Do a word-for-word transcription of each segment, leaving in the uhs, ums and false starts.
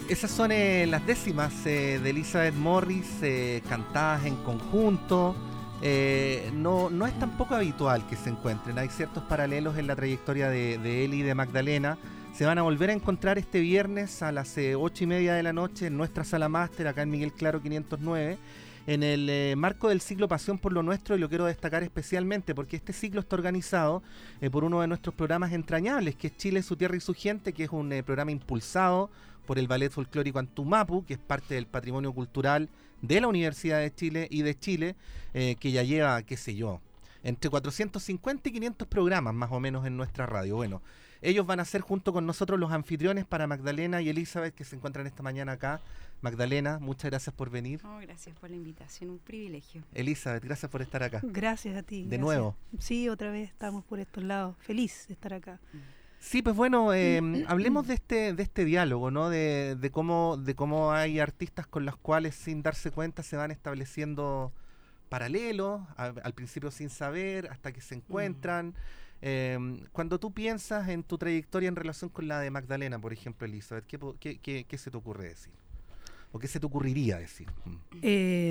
Esas son eh, las décimas eh, de Elizabeth Morris, eh, cantadas en conjunto. Eh, no, no es tampoco habitual que se encuentren. Hay ciertos paralelos en la trayectoria de, de Eli y de Magdalena. Se van a volver a encontrar este viernes a las eh, ocho y media de la noche en nuestra sala máster, acá en Miguel Claro quinientos nueve, en el eh, marco del ciclo Pasión por lo Nuestro, y lo quiero destacar especialmente porque este ciclo está organizado eh, por uno de nuestros programas entrañables, que es Chile, su tierra y su gente, que es un eh, programa impulsado por el Ballet Folclórico Antumapu, que es parte del patrimonio cultural de la Universidad de Chile y de Chile, eh, que ya lleva, qué sé yo, entre cuatrocientos cincuenta y quinientos programas más o menos en nuestra radio. Bueno, ellos van a ser junto con nosotros los anfitriones para Magdalena y Elizabeth, que se encuentran esta mañana acá. Magdalena, muchas gracias por venir. Oh, gracias por la invitación, un privilegio. Elizabeth, gracias por estar acá. Gracias a ti. De gracias. nuevo. Sí, otra vez estamos por estos lados. Feliz de estar acá. Sí, pues bueno, eh, hablemos de este de este diálogo, ¿no? De, de cómo de cómo hay artistas con los cuales sin darse cuenta se van estableciendo paralelos, a, al principio sin saber, hasta que se encuentran. Eh, cuando tú piensas en tu trayectoria en relación con la de Magdalena, por ejemplo, Elizabeth, ¿qué, qué, qué, qué se te ocurre decir? ¿O qué se te ocurriría decir? Eh,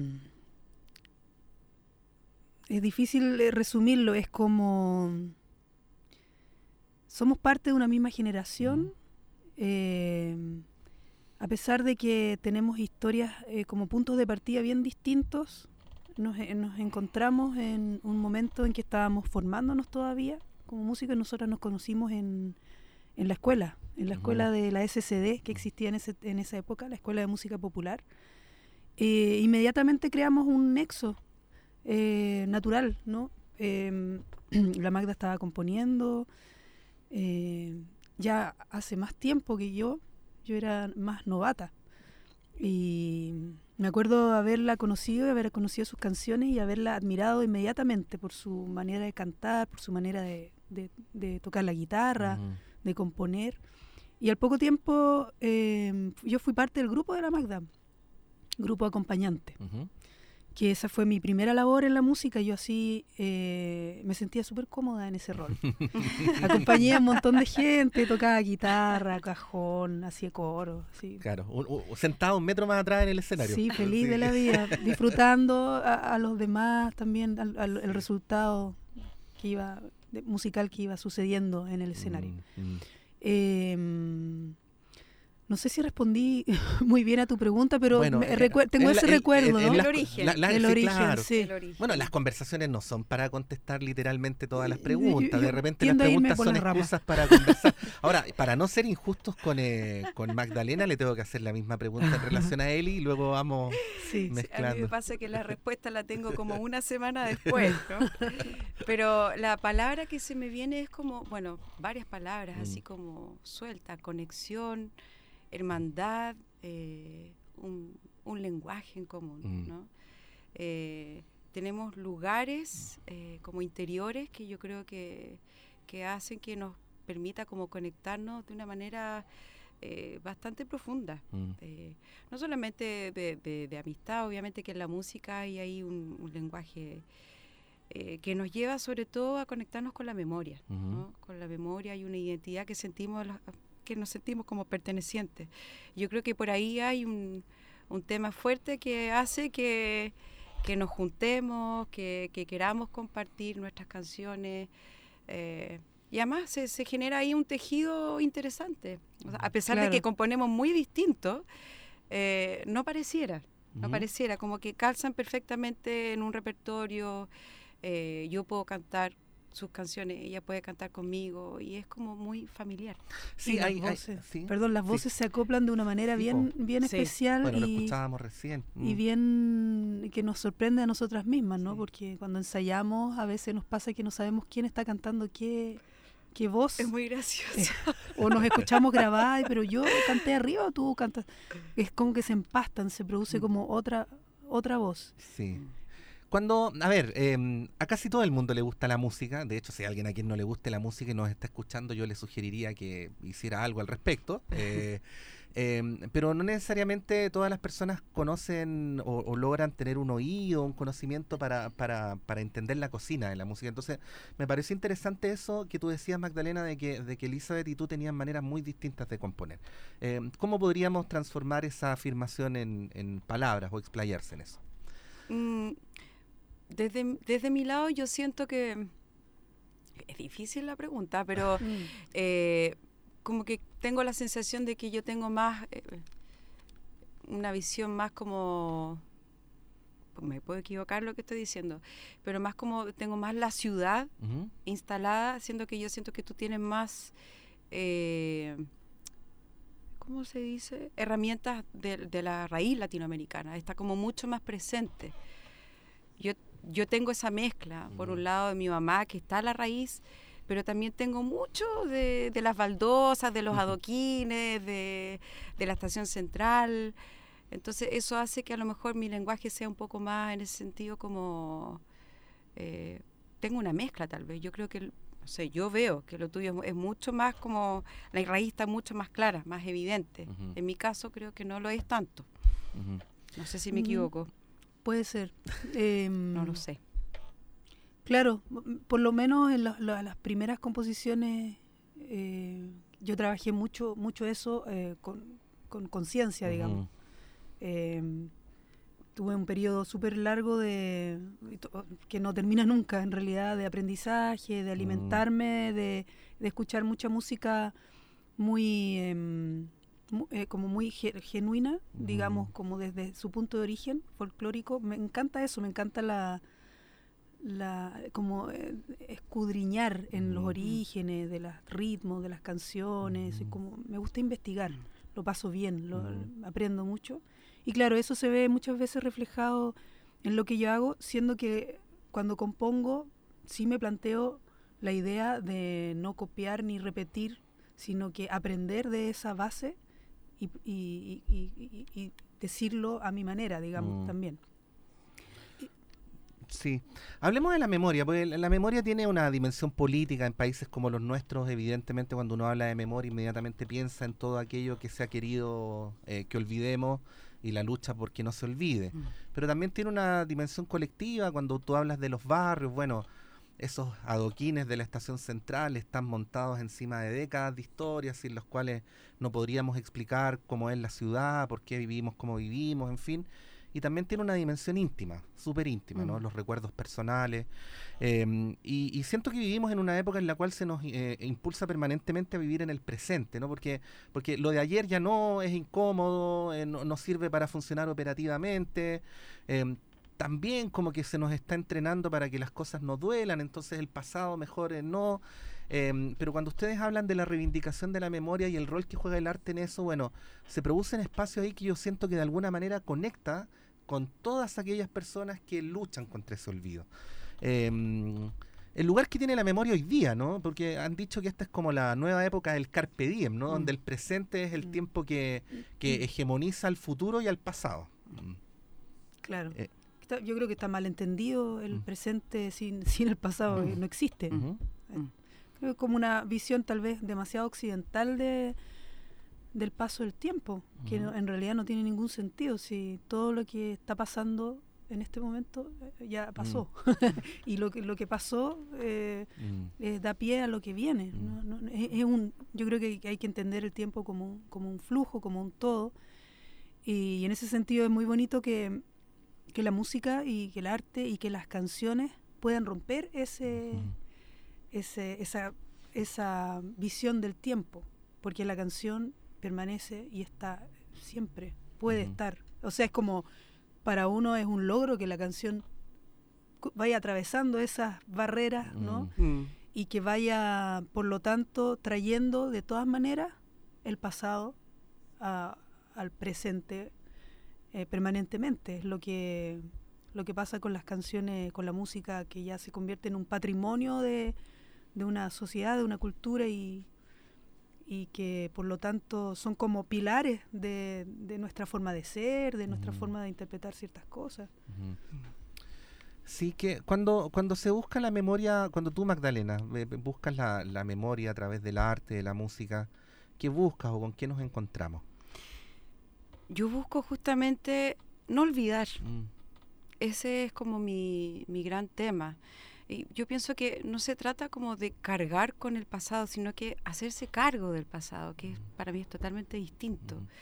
es difícil eh, resumirlo, es como... Somos parte de una misma generación, eh, a pesar de que tenemos historias eh, como puntos de partida bien distintos, nos, eh, nos encontramos en un momento en que estábamos formándonos todavía como músicos. Nosotros nos conocimos en, en la escuela, en la escuela de la S C D que existía en, ese, en esa época, la Escuela de Música Popular. Eh, inmediatamente creamos un nexo eh, natural, ¿no? Eh, la Magda estaba componiendo. Eh, ya hace más tiempo que yo, yo era más novata, y me acuerdo haberla conocido, haber conocido sus canciones y haberla admirado inmediatamente por su manera de cantar, por su manera de, de, de tocar la guitarra, uh-huh. de componer, y al poco tiempo eh, yo fui parte del grupo de la Magda, grupo acompañante. Uh-huh. Que esa fue mi primera labor en la música. Yo así eh, me sentía súper cómoda en ese rol. Acompañé a un montón de gente, tocaba guitarra, cajón, hacía coro. Así. Claro, un, un, sentado un metro más atrás en el escenario. Sí, feliz sí. de la vida, disfrutando a, a los demás también, al, al, el resultado que iba de, musical que iba sucediendo en el escenario. Mm, mm. Eh, No sé si respondí muy bien a tu pregunta, pero bueno, me recu- tengo el, ese el, recuerdo, el, ¿no? El, el origen. La, la, el, sí, origen claro. sí. el origen. Bueno, las conversaciones no son para contestar literalmente todas las preguntas. Yo, yo de repente las preguntas son excusas para conversar. Ahora, para no ser injustos con, eh, con Magdalena, le tengo que hacer la misma pregunta en relación a Eli y luego vamos sí, mezclando. A mí me pasa que la respuesta la tengo como una semana después, ¿no? Pero la palabra que se me viene es como, bueno, varias palabras, mm. así como suelta, conexión, hermandad, eh, un, un lenguaje en común, mm. ¿no? Eh, tenemos lugares eh, como interiores que yo creo que, que hacen que nos permita como conectarnos de una manera eh, bastante profunda. Mm. Eh, no solamente de, de, de amistad, obviamente que en la música hay ahí un, un lenguaje eh, que nos lleva sobre todo a conectarnos con la memoria, uh-huh. ¿no? Con la memoria y una identidad que sentimos los, que nos sentimos como pertenecientes. Yo creo que por ahí hay un, un tema fuerte que hace que, que nos juntemos, que, que queramos compartir nuestras canciones, eh, y además se, se genera ahí un tejido interesante. O sea, a pesar claro. de que componemos muy distinto, eh, no pareciera, uh-huh. no pareciera, como que calzan perfectamente en un repertorio. Eh, yo puedo cantar sus canciones, ella puede cantar conmigo y es como muy familiar. Sí, sí las hay, voces, hay, ¿sí? perdón, las voces sí. se acoplan de una manera sí, bien, bien sí. especial. Bueno, y, lo escuchábamos recién. Mm. Y bien que nos sorprende a nosotras mismas, ¿no? Sí. Porque cuando ensayamos a veces nos pasa que no sabemos quién está cantando qué, qué voz. Es muy gracioso. Eh, o nos escuchamos grabadas, pero yo canté arriba o tú cantas. Es como que se empastan, se produce como otra, otra voz. Sí. Cuando, a ver, eh, a casi todo el mundo le gusta la música. De hecho, si hay alguien a quien no le guste la música y nos está escuchando, yo le sugeriría que hiciera algo al respecto. Eh, Eh, pero no necesariamente todas las personas conocen o, o logran tener un oído, un conocimiento para, para, para entender la cocina de la música. Entonces, me pareció interesante eso que tú decías, Magdalena, de que, de que Elizabeth y tú tenían maneras muy distintas de componer. Eh, ¿Cómo podríamos transformar esa afirmación en, en palabras o explayarse en eso? Mm, desde, desde mi lado yo siento que es difícil la pregunta, pero eh, como que tengo la sensación de que yo tengo más, eh, una visión más como, me puedo equivocar lo que estoy diciendo, pero más como tengo más la ciudad uh-huh. instalada, siendo que yo siento que tú tienes más, eh, ¿cómo se dice? Herramientas de, de la raíz latinoamericana, está como mucho más presente. Yo, yo tengo esa mezcla, uh-huh. por un lado de mi mamá, que está a la raíz, pero también tengo mucho de, de las baldosas, de los adoquines, de, de la estación central. Entonces eso hace que a lo mejor mi lenguaje sea un poco más en ese sentido como... Eh, tengo una mezcla tal vez. Yo creo que, no sé, yo veo que lo tuyo es, es mucho más como... La raíz está mucho más clara, más evidente. Uh-huh. En mi caso creo que no lo es tanto. Uh-huh. No sé si me equivoco. Puede ser. eh, no lo sé. Claro, por lo menos en la, la, las primeras composiciones eh, yo trabajé mucho mucho eso eh, con conciencia, digamos. Uh-huh. Eh, tuve un periodo súper largo de que no termina nunca, en realidad, de aprendizaje, de alimentarme, uh-huh. de, de escuchar mucha música muy, eh, mu, eh, como muy ge- genuina, uh-huh. digamos, como desde su punto de origen folclórico. Me encanta eso, me encanta la... La, como eh, escudriñar en uh-huh. los orígenes de los ritmos de las canciones, uh-huh. y como me gusta investigar, lo paso bien, lo, uh-huh. aprendo mucho, y claro, eso se ve muchas veces reflejado en lo que yo hago, siendo que cuando compongo sí me planteo la idea de no copiar ni repetir, sino que aprender de esa base y, y, y, y, y decirlo a mi manera, digamos, uh-huh. también. Sí, hablemos de la memoria, porque la memoria tiene una dimensión política en países como los nuestros. Evidentemente, cuando uno habla de memoria, inmediatamente piensa en todo aquello que se ha querido eh, que olvidemos y la lucha por que no se olvide. Mm. Pero también tiene una dimensión colectiva. Cuando tú hablas de los barrios, bueno, esos adoquines de la estación central están montados encima de décadas de historias sin las cuales no podríamos explicar cómo es la ciudad, por qué vivimos como vivimos, en fin. Y también tiene una dimensión íntima, súper íntima, ¿no? Mm. Los recuerdos personales. Eh, y, y siento que vivimos en una época en la cual se nos eh, impulsa permanentemente a vivir en el presente, ¿no? Porque, porque lo de ayer ya no es incómodo, eh, no, no sirve para funcionar operativamente. Eh, también como que se nos está entrenando para que las cosas no duelan, entonces el pasado mejor eh, no. Eh, pero cuando ustedes hablan de la reivindicación de la memoria y el rol que juega el arte en eso, bueno, se producen espacios ahí que yo siento que de alguna manera conecta con todas aquellas personas que luchan contra ese olvido. Eh, el lugar que tiene la memoria hoy día, ¿no? Porque han dicho que esta es como la nueva época del Carpe Diem, ¿no? Mm. Donde el presente es el mm. tiempo que, que mm. hegemoniza al futuro y al pasado. Claro. Eh, está, yo creo que está mal entendido el mm. presente sin, sin el pasado, mm. no existe. Mm-hmm. Eh, creo que como una visión tal vez demasiado occidental de... del paso del tiempo, uh-huh. que no, en realidad no tiene ningún sentido si todo lo que está pasando en este momento eh, ya pasó. Uh-huh. Y lo que lo que pasó eh, uh-huh. eh, da pie a lo que viene. Uh-huh. ¿no? No, es, es un, yo creo que hay que entender el tiempo como, como un flujo, como un todo. Y, y en ese sentido es muy bonito que, que la música y que el arte y que las canciones puedan romper ese, uh-huh. ese esa, esa visión del tiempo, porque la canción permanece y está siempre, puede uh-huh. estar. O sea, es como, para uno es un logro que la canción vaya atravesando esas barreras, ¿no? Uh-huh. Y que vaya, por lo tanto, trayendo de todas maneras el pasado a, al presente eh, permanentemente. Es lo que, lo que pasa con las canciones, con la música, que ya se convierte en un patrimonio de, de una sociedad, de una cultura, y y que por lo tanto son como pilares de, de nuestra forma de ser, de nuestra uh-huh. forma de interpretar ciertas cosas. Uh-huh. Sí, que cuando cuando se busca la memoria, cuando tú, Magdalena, eh, buscas la, la memoria a través del arte, de la música, ¿qué buscas o con qué nos encontramos? yo busco justamente no olvidar. Mm. Ese es como mi, mi gran tema. Y yo pienso que no se trata como de cargar con el pasado, sino que hacerse cargo del pasado, que para mí es totalmente distinto. Mm.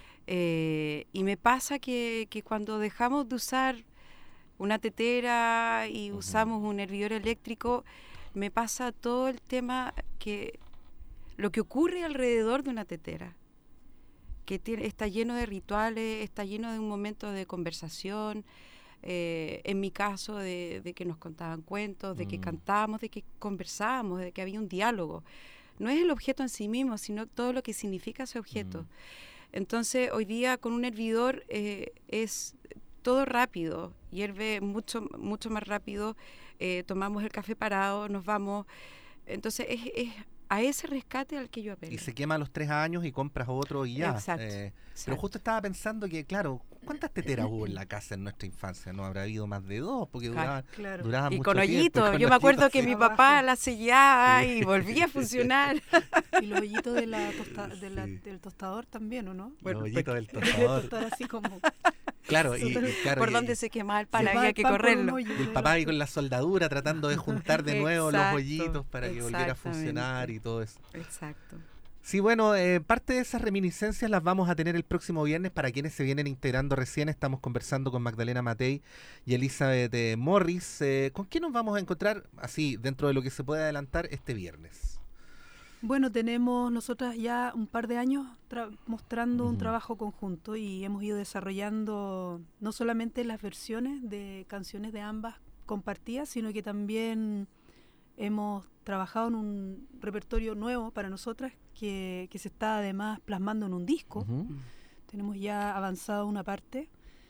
Eh, y me pasa que, que cuando dejamos de usar una tetera y Ujú. usamos un hervidor eléctrico, me pasa todo el tema que lo que ocurre alrededor de una tetera, que tiene, está lleno de rituales, está lleno de un momento de conversación, eh, en mi caso de, de que nos contaban cuentos, de que Mm. cantábamos, de que conversábamos, de que había un diálogo. No es el objeto en sí mismo, sino todo lo que significa ese objeto. Mm. Entonces, hoy día con un hervidor eh, es todo rápido, hierve mucho, mucho más rápido, eh, tomamos el café parado, nos vamos. Entonces, es, es a ese rescate al que yo apelo. Y se quema a los tres años y compras otro y ya. Exacto, Eh, pero exacto. justo estaba pensando que, claro, ¿cuántas teteras hubo en la casa en nuestra infancia? No habrá habido más de dos, porque Claro. duraban, Claro. duraban Y mucho con tiempo, hoyitos, con yo me acuerdo hoyitos, que sí. mi Abajo. papá la sellaba Sí. y volvía a funcionar. Y los hoyitos de la tosta- de la- Sí. del tostador también, ¿o no? Los hoyitos del De tostador. tostar así como... Claro, y, y claro, Por y- donde se quemaba el pan, se va había el que pan por un correrlo. hoyo. y el papá ahí con la soldadura tratando de juntar de nuevo los Exacto, hoyitos para que volviera a funcionar exactamente. y todo eso. Exacto. Sí, bueno, eh, parte de esas reminiscencias las vamos a tener el próximo viernes. Para quienes se vienen integrando recién, estamos conversando con Magdalena Matei y Elizabeth eh, Morris. Eh, ¿Con qué nos vamos a encontrar, así, dentro de lo que se puede adelantar, este viernes? Bueno, tenemos nosotras ya un par de años tra- mostrando un Ujú. trabajo conjunto y hemos ido desarrollando no solamente las versiones de canciones de ambas compartidas, sino que también hemos trabajado en un repertorio nuevo para nosotras que, que se está además plasmando en un disco. Ujú. Tenemos ya avanzado una parte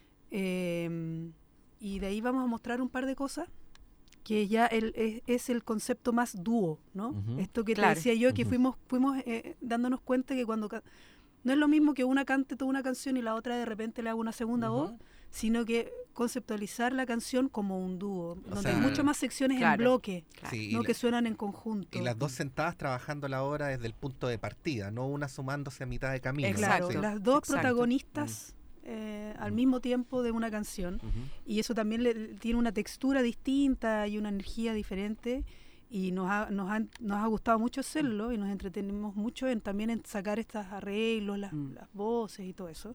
eh, y de ahí vamos a mostrar un par de cosas que ya el, es, es el concepto más dúo, ¿no? Ujú. Esto que Claro. te decía yo, que Ujú. fuimos fuimos eh, dándonos cuenta que cuando... ca- no es lo mismo que una cante toda una canción y la otra de repente le haga una segunda Ujú. voz, sino que conceptualizar la canción como un dúo, donde sea, hay muchas más secciones en claro. bloque, Claro. Sí, y, no la- que suenan en conjunto. y las dos sentadas trabajando la obra desde el punto de partida, no una sumándose a mitad de camino. ¿no? Claro, Sí. las dos exacto. protagonistas eh, al mismo tiempo de una canción. Ujú. Y eso también le, tiene una textura distinta y una energía diferente. Y nos ha, nos, han- nos ha gustado mucho hacerlo y nos entretenemos mucho en también en sacar estos arreglos, las, Mm. las voces y todo eso.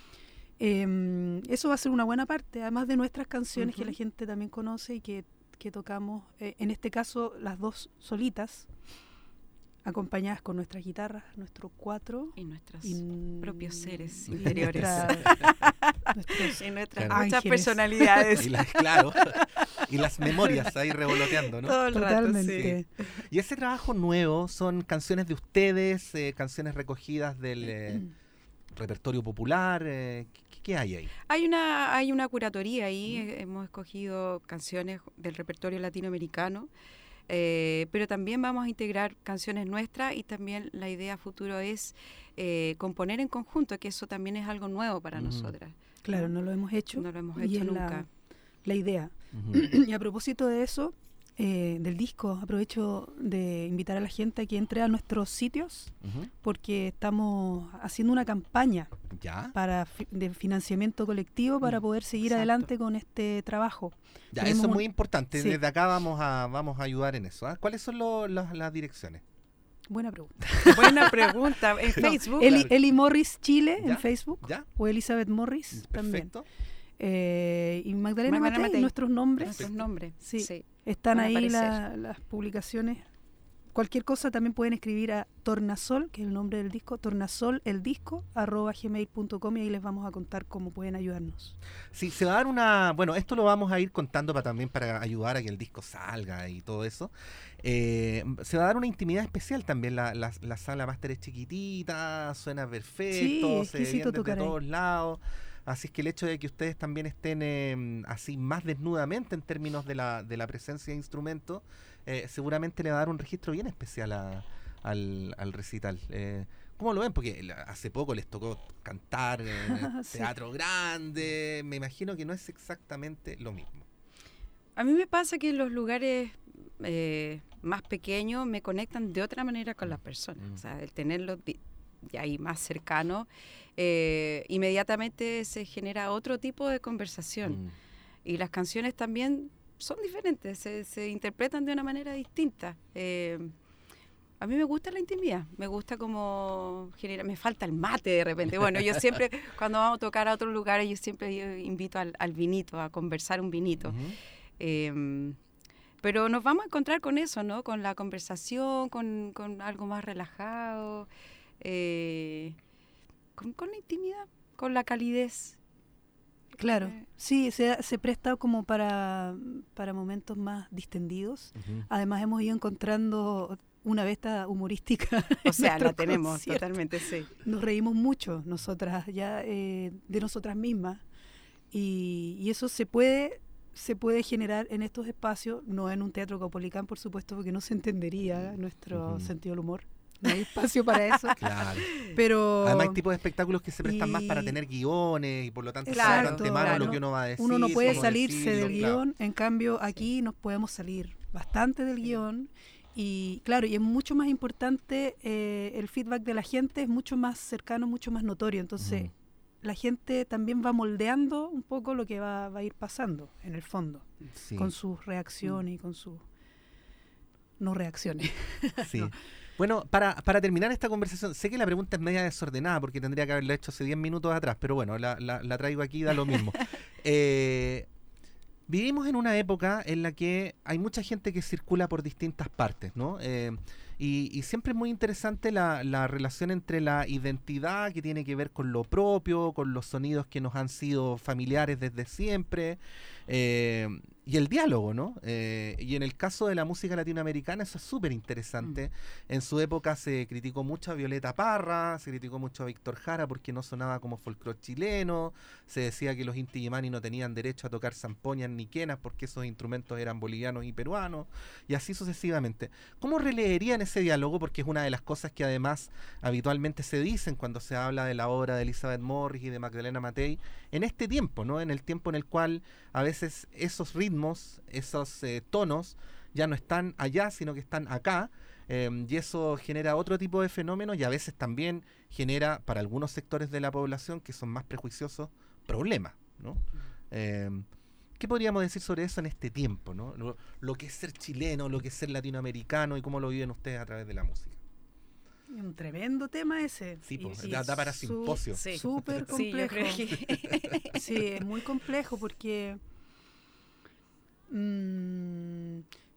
Eh, eso va a ser una buena parte, además de nuestras canciones que Ujú. la gente también conoce y que, que tocamos, eh, en este caso las dos solitas, acompañadas con nuestras guitarras, nuestros cuatro. Y nuestros y- propios seres y interiores. nuestra- nuestros Y nuestras Claro. muchas Ángeles. personalidades. Y las, claro, y las memorias ahí revoloteando, ¿no? Todo el rato, Totalmente. sí. Y ese trabajo nuevo son canciones de ustedes, eh, canciones recogidas del eh, repertorio popular. eh, ¿qué, qué hay ahí? Hay una, hay una curatoría ahí, eh, hemos escogido canciones del repertorio latinoamericano, eh, pero también vamos a integrar canciones nuestras y también la idea futuro es eh, componer en conjunto, que eso también es algo nuevo para Mm. nosotras. Claro, no lo hemos hecho. No lo hemos y hecho es la- nunca. La, idea. Ujú. Y a propósito de eso, eh, del disco, aprovecho de invitar a la gente a que entre a nuestros sitios Ujú. porque estamos haciendo una campaña ¿Ya? para fi- de financiamiento colectivo para Mm, poder seguir exacto. adelante con este trabajo. Ya, Tenemos eso es un- muy importante. sí. Desde acá vamos a vamos a ayudar en eso. ¿ah? ¿Cuáles son lo- las- las direcciones? Buena pregunta. Buena pregunta. En No, Facebook. Eli, claro. Eli Morris Chile ¿Ya? en Facebook ¿Ya? o Elizabeth Morris también. Perfecto. Eh, y Magdalena, Magdalena Matei, Matei. nuestros nombres Nuestros nombres. Sí. Sí. están van a ahí aparecer. la- las publicaciones. Cualquier cosa también pueden escribir a Tornasol, que es el nombre del disco, tornasoleldisco arroba gmail punto com y ahí les vamos a contar cómo pueden ayudarnos. Sí, se va a dar una... Bueno, esto lo vamos a ir contando para también para ayudar a que el disco salga y todo eso. Eh, se va a dar una intimidad especial también. La, la, la sala máster es chiquitita, suena perfecto, Sí, se ve exquisito bien tocar desde ahí. todos lados. Así es que el hecho de que ustedes también estén eh, así más desnudamente en términos de la, de la presencia de instrumentos, eh, seguramente le va a dar un registro bien especial a- al, al recital. Eh, ¿Cómo lo ven? Porque la- hace poco les tocó cantar en el Sí. teatro grande. Me imagino que no es exactamente lo mismo. A mí me pasa que los lugares eh, más pequeños me conectan de otra manera con las personas. Mm. O sea, el tenerlos di- de ahí más cercano eh, inmediatamente se genera otro tipo de conversación. Mm. Y las canciones también son diferentes, se, se interpretan de una manera distinta. Eh, a mí me gusta la intimidad, me gusta como genera, me falta el mate de repente. Bueno, yo siempre, cuando vamos a tocar a otros lugares, yo siempre yo invito al, al vinito, a conversar un vinito. Uh-huh. eh, pero nos vamos a encontrar con eso, ¿no? Con la conversación, con, con algo más relajado, eh, con, con la intimidad, con la calidez. Claro, sí, se, se presta como para, para momentos más distendidos. Uh-huh. Además hemos ido encontrando una beta humorística. O sea, la tenemos concierto. Totalmente, sí. Nos reímos mucho nosotras, ya eh, de nosotras mismas. Y, y eso se puede, se puede generar en estos espacios, no en un teatro Caupolicán, por supuesto, porque no se entendería nuestro uh-huh. sentido del humor. No hay espacio para eso. Claro. Pero además hay tipos de espectáculos que se prestan y... más para tener guiones y por lo tanto claro, saber de antemano claro. lo que uno va a decir. Uno no puede salirse decirlo, del claro. guión, en cambio aquí nos podemos salir bastante del guión y claro, y es mucho más importante eh, el feedback de la gente, es mucho más cercano, mucho más notorio, entonces mm. la gente también va moldeando un poco lo que va, va a ir pasando en el fondo, sí. con sus reacciones mm. y con sus no reacciones. Sí. no. Bueno, para, para terminar esta conversación, sé que la pregunta es media desordenada porque tendría que haberla hecho hace diez minutos atrás, pero bueno, la, la, la traigo aquí, da lo mismo. eh, vivimos en una época en la que hay mucha gente que circula por distintas partes, ¿no? Eh, y, y siempre es muy interesante la, la relación entre la identidad que tiene que ver con lo propio, con los sonidos que nos han sido familiares desde siempre, eh, y el diálogo, ¿no? Eh, y en el caso de la música latinoamericana eso es súper interesante. Mm. En su época se criticó mucho a Violeta Parra, se criticó mucho a Víctor Jara porque no sonaba como folclore chileno, se decía que los Inti Illimani no tenían derecho a tocar zampoñas ni quenas porque esos instrumentos eran bolivianos y peruanos, y así sucesivamente. ¿Cómo releerían ese diálogo? Porque es una de las cosas que además habitualmente se dicen cuando se habla de la obra de Elizabeth Morris y de Magdalena Matei, en este tiempo, ¿no? En el tiempo en el cual a veces esos ritmos, esos eh, tonos ya no están allá, sino que están acá, eh, y eso genera otro tipo de fenómenos y a veces también genera para algunos sectores de la población que son más prejuiciosos problemas, ¿no? Eh, ¿Qué podríamos decir sobre eso en este tiempo, ¿no? Lo, lo que es ser chileno, lo que es ser latinoamericano y cómo lo viven ustedes a través de la música. Un tremendo tema ese. Sí, pues, y, da, da para su, simposio. Sí. Súper complejo. Sí, que... sí, es muy complejo porque mmm,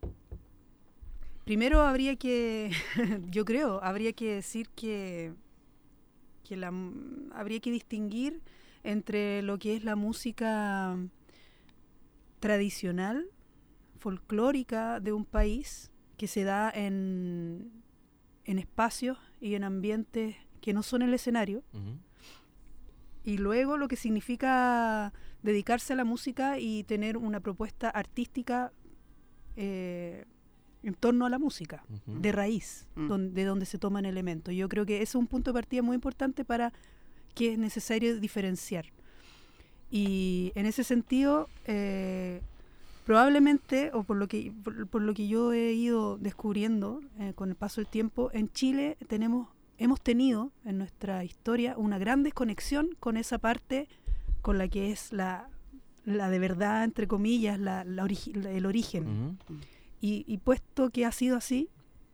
primero habría que, yo creo, habría que decir que, que la, habría que distinguir entre lo que es la música tradicional, folclórica de un país que se da en, en espacios y en ambientes que no son el escenario, uh-huh. y luego lo que significa dedicarse a la música y tener una propuesta artística eh, en torno a la música, uh-huh. de raíz, uh-huh. donde, de donde se toman elementos. Yo creo que ese es un punto de partida muy importante para que es necesario diferenciar. Y en ese sentido, eh, probablemente, o por lo que por, por lo que yo he ido descubriendo eh, con el paso del tiempo, en Chile tenemos hemos tenido en nuestra historia una gran desconexión con esa parte con la que es la, la de verdad, entre comillas, la, la origi- la, el origen. Uh-huh. Y, y puesto que ha sido así,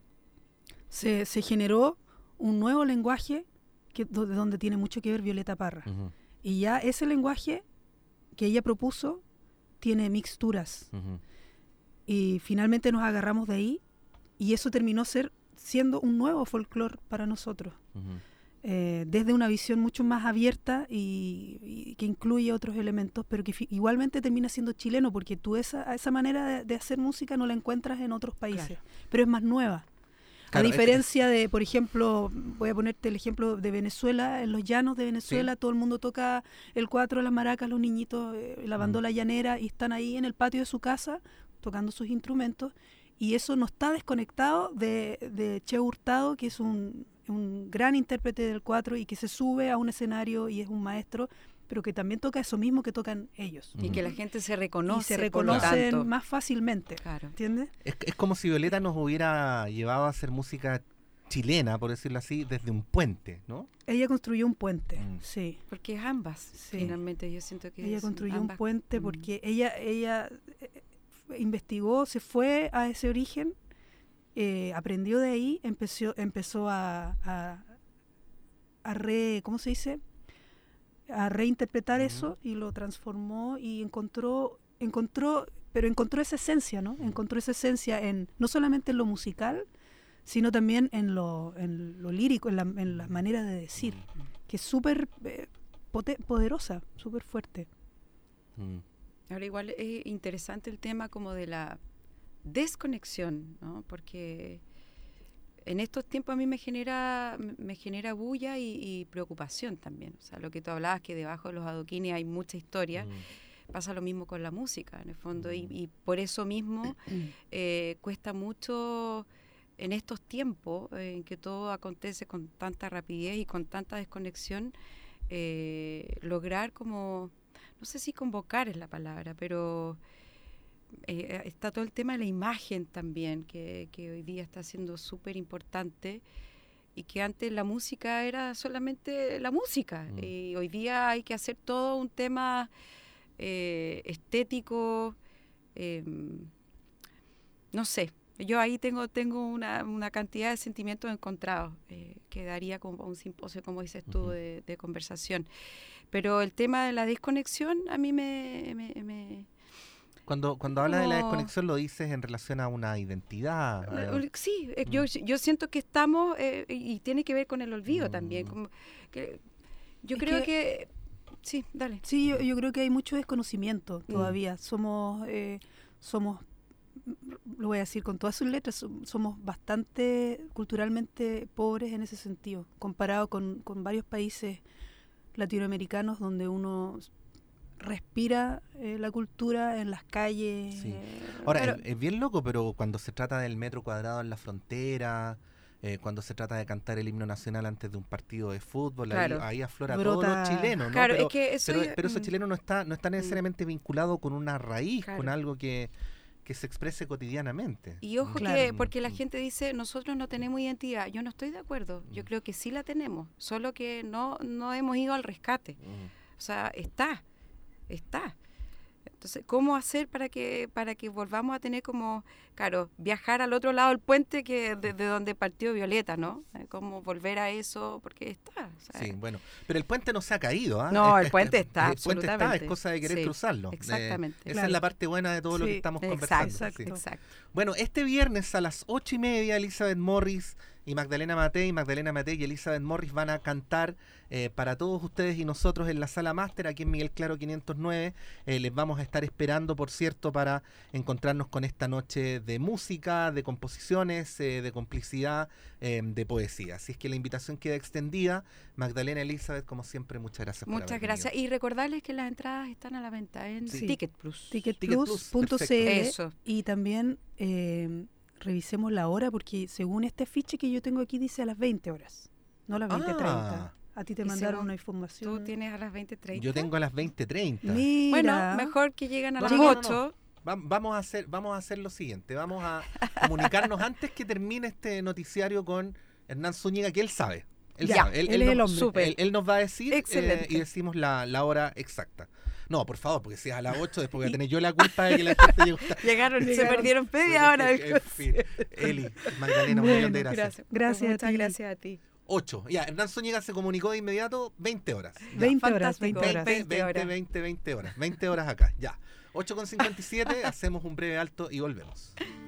se, se generó un nuevo lenguaje que, donde, donde tiene mucho que ver Violeta Parra. Uh-huh. Y ya ese lenguaje que ella propuso tiene mixturas. Uh-huh. Y finalmente nos agarramos de ahí y eso terminó ser, siendo un nuevo folclore para nosotros. Uh-huh. Eh, desde una visión mucho más abierta y, y que incluye otros elementos, pero que fi- igualmente termina siendo chileno, porque tú esa, esa manera de, de hacer música no la encuentras en otros países, claro. pero es más nueva. Claro, a diferencia de, por ejemplo, voy a ponerte el ejemplo de Venezuela, en los llanos de Venezuela, sí. todo el mundo toca el cuatro, las maracas, los niñitos, eh, la bandola mm. llanera, y están ahí en el patio de su casa tocando sus instrumentos, y eso no está desconectado de, de Che Hurtado, que es un, un gran intérprete del cuatro y que se sube a un escenario y es un maestro, pero que también toca eso mismo que tocan ellos. Y mm. que la gente se reconoce. Y se reconocen más fácilmente, claro. ¿Entiendes? Es, es como si Violeta nos hubiera llevado a hacer música chilena, por decirlo así, desde un puente, ¿no? Ella construyó un puente, Mm. sí. Porque es ambas, Sí. finalmente yo siento que Ella es construyó ambas. un puente Mm. porque ella, ella eh, investigó, se fue a ese origen, eh, aprendió de ahí, empezó, empezó a, a, a re, ¿cómo se dice? A reinterpretar Ujú. eso y lo transformó y encontró, encontró, pero encontró esa esencia, ¿no? Encontró esa esencia en no solamente en lo musical, sino también en lo, en lo lírico, en la, en la manera de decir, que es súper eh, pote- poderosa, súper fuerte. Mm. Ahora igual es interesante el tema como de la desconexión, ¿no? Porque en estos tiempos a mí me genera me genera bulla y, y preocupación también. O sea, lo que tú hablabas, que debajo de los adoquines hay mucha historia, Mm. pasa lo mismo con la música, en el fondo, y, y por eso mismo eh, cuesta mucho en estos tiempos eh, en que todo acontece con tanta rapidez y con tanta desconexión, eh, lograr como, no sé si convocar es la palabra, pero eh, está todo el tema de la imagen también, que, que hoy día está siendo súper importante y que antes la música era solamente la música. Mm. Y hoy día hay que hacer todo un tema eh, estético, eh, no sé. Yo ahí tengo tengo una, una cantidad de sentimientos encontrados, eh, que daría como un simposio, como dices tú, Ujú. de, de conversación. Pero el tema de la desconexión a mí me... me, me Cuando, cuando hablas de la como- desconexión lo dices en relación a una identidad. a- Sí, eh, Mm. yo, yo siento que estamos, eh, y tiene que ver con el olvido también. Mm. Como que, yo Es creo que- que... Sí, dale. Sí, yo, yo creo que hay mucho desconocimiento Mm. todavía. Somos, eh, somos, lo voy a decir con todas sus letras, som- somos bastante culturalmente pobres en ese sentido, comparado con, con varios países latinoamericanos donde uno respira eh, la cultura en las calles. Sí. eh, Ahora, Pero- es, es bien loco, pero cuando se trata del metro cuadrado en la frontera, eh, cuando se trata de cantar el himno nacional antes de un partido de fútbol, Claro. ahí, ahí aflora Brota- todos los chilenos, ¿no? Claro, pero, es que eso... pero, ya- pero eso mm. chileno no está, no está necesariamente vinculado con una raíz, con Claro. algo que, que se exprese cotidianamente. Y ojo Claro. que, porque la Mm. gente dice, nosotros no tenemos identidad. Yo no estoy de acuerdo. Yo Mm. creo que sí la tenemos, solo que no, no hemos ido al rescate. Mm. O sea, está, está. Entonces, ¿cómo hacer para que para que volvamos a tener como, claro, viajar al otro lado del puente que desde donde partió Violeta, ¿no? Eh, ¿Cómo volver a eso? Porque está. O sea, Sí, bueno, pero el puente no se ha caído, ¿ah? No, Es- el es- puente es- está, el puente está, es absolutamente. cosa de querer Sí, cruzarlo. Eh, exactamente. esa Claro. es la parte buena de todo lo que Sí, estamos exacto, conversando. exacto. sí. exacto. Bueno, este viernes a las ocho y media, Elizabeth Morris y Magdalena Matei, Magdalena Matei y Elizabeth Morris van a cantar eh, para todos ustedes y nosotros en la Sala Máster, aquí en Miguel Claro quinientos nueve. Eh, les vamos a estar esperando, por cierto, para encontrarnos con esta noche de música, de composiciones, eh, de complicidad, eh, de poesía. Así es que la invitación queda extendida. Magdalena, Elizabeth, como siempre, muchas gracias por Muchas haber gracias. venido. Y recordarles que las entradas están a la venta en Sí. Ticket Plus. Ticket ticketplus punto Plus, c l Eso. y también eh, revisemos la hora porque según este afiche que yo tengo aquí dice a las veinte horas, no a las veinte treinta. Ah. A ti te Y mandaron según una Tú información. tienes a las veinte treinta. Yo tengo a las veinte treinta. Mira, Bueno, mejor que lleguen a No, las no, no, no, ocho. Va- vamos a hacer vamos a hacer lo siguiente, vamos a comunicarnos antes que termine este noticiario con Hernán Zúñiga, que él sabe. Él Ya, sabe, él es el nos, hombre. Súper. él, él nos va a decir eh, Excelente. y decimos la, la hora exacta. No, por favor, porque si es a las ocho, después voy a tener yo la culpa de que la gente llegó tarde. Llegaron, se Llegaron. perdieron media hora del En fin, Eli, Magdalena, un Bueno, millón de gracias. Gracias a Muchas ti. gracias a ti. ocho. Ya, Hernán Zúñiga se comunicó de inmediato, veinte horas. Ya. veinte horas, Fantástico. veinte horas. veinte, veinte veinte, horas. veinte, veinte horas. veinte horas acá, ya. ocho con cincuenta y siete, hacemos un breve alto y volvemos.